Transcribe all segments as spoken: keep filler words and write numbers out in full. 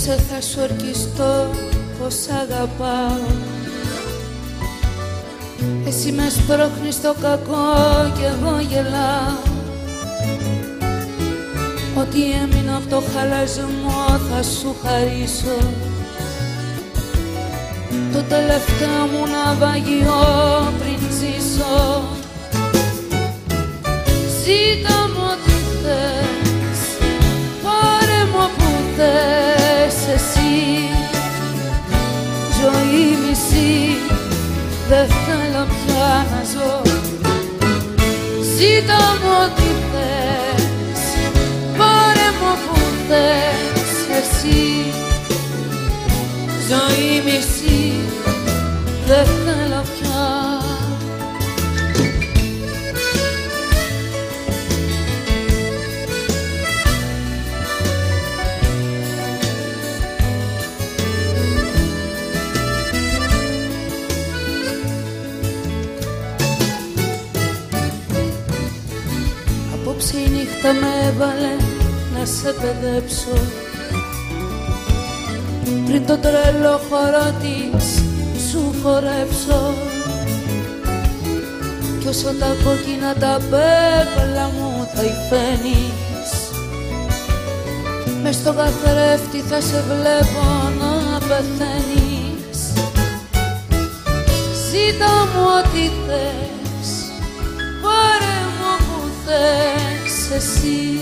Απόψε θα σου ορκιστώ πως αγαπάω. Εσύ με σπρώχνεις στο κακό κι εγώ γελάω. Ό,τι έμεινα από το χαλασμό θα σου χαρίσω. Το τελευταίο μου ναυαγιό πριν ζήσω. Ζήτα μου ό,τι θες, πάρε μου όπου θες εσύ. Ζωή μισή, δεν θέλω πια να ζω. Ζήτα μου ό,τι θες, πάρε μου όπου θες εσύ. Ζωή μισή, δεν θέλω πια. Απόψε η νύχτα με έβαλε να σε παιδέψω. Πριν το τρελό χορό της σου χορέψω. Κι όσο τα κόκκινα τα πέπλα μου θα υφαίνεις, μες στο καθρέφτη θα σε βλέπω να πεθαίνεις. Ζήτα μου ό,τι θες, πάρε μου όπου θες εσύ.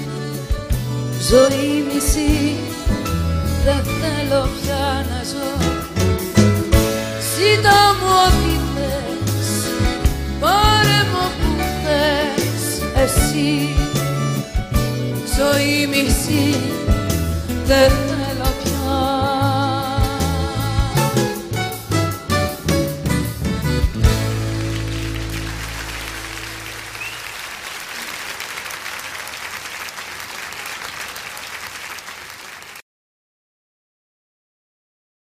Ζωή μισή, δεν θέλω πια να ζω. Ζήτα μου ό,τι θες, πάρε μου όπου θες εσύ. Ζωή μισή, δεν